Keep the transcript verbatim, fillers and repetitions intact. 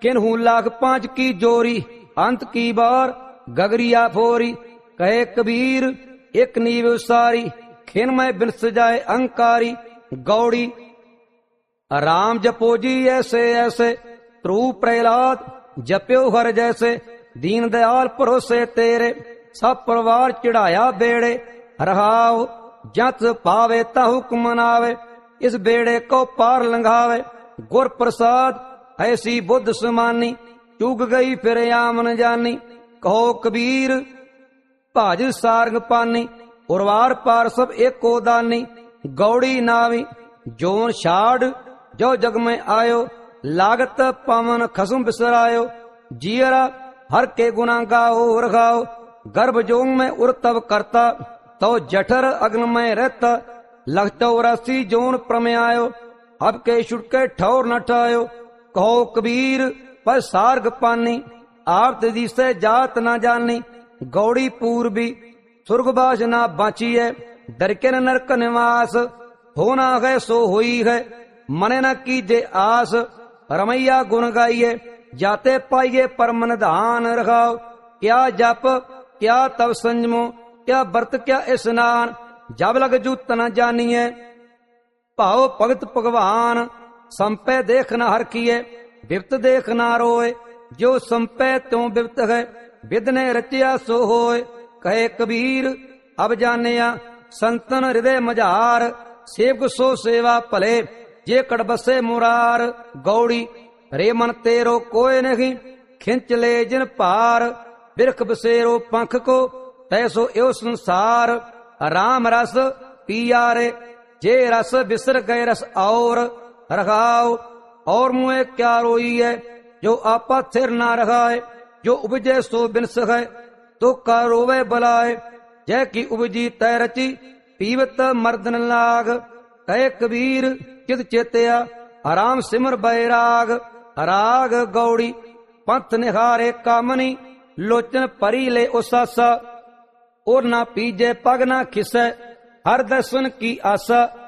किन्हू लाख पांच की जोरी, अंत की बार गगरिया फोरी। कहे कबीर एक नीव सारी, खिन में बिनस जाए अंकारी। गौड़ी राम जपो जी ऐसे ऐसे, ध्रुव प्रहलाद जप्यो हर जैसे। दीन दयाल भरोसे तेरे, सब परिवार चढ़ाया बेड़े। रहाओ जत पावे ता हुक्म मनावे, इस बेड़े को पार लंघावे। गुर प्रसाद ऐसी बुद्ध समानी, चूक गई फिर आमन जानी। कहो कबीर भाज सारंग पानी, उर्वार पार सब एको दानी। गौड़ी नावी जोन छाड़, जो जग में आयो। लागत पवन खसम बिसरायो, जियरा हर के गुना गाओ रखाओ। गर्भ जोंग में उर्तव करता, तो जठर अग्न में रहता। लख चौरासी जोन प्रमेयायो, अब के छुटके ठौर न ठायो। कहो कबीर पर सार्ग पानी, आप दी से जात न जानी। गौड़ी पूर्वी स्वर्गवास ना बाची है, डर के नरक निवास। होना है सो हुई है, मने न कीजे आस। रमैया गुण गाइए, जाते पाइए परमन धान रखाओ। क्या जप क्या तब संजमो, क्या व्रत क्या स्नान। जब लग जूत न जानिए, भाव भगत भगवान। संपे देख न हर किए, विपत देख न रोए। जो संपे त्यों विपत है, विद ने रचिया सो होए। कहे कबीर अब जानिया, संतन हृदय मझार। सेवक सो सेवा भले, जे कड़बसे मुरार। गौड़ी रे मन तेरो कोय नहीं, खिंच ले जिन पार। बिरख बसेरो पंख को, तैसो यो संसार। राम रस पिया रे, जे रस बिसर गए रस और। रखाओ और मुँह क्या रोई है, जो आपा थिर ना रखाए। जो उपजे सो बिनस है, तो का रोवे बलाए। जय की उपजी तय रची, पीवत मर्दन लाग। कहे कबीर चित चेतया, आराम सिमर बैराग। राग गौड़ी पंथ निहारे कामनी, लोचन परी ले उसासा। और ना पीजे पग ना खिसै, हर दर्शन की आशा।